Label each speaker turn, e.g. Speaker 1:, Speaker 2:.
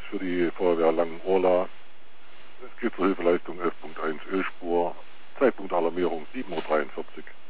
Speaker 1: für die Feuerwehr Langen-Orla. Es geht zur Hilfeleistung 11.1 Ölspur. Zeitpunkt Alarmierung 7:43 Uhr.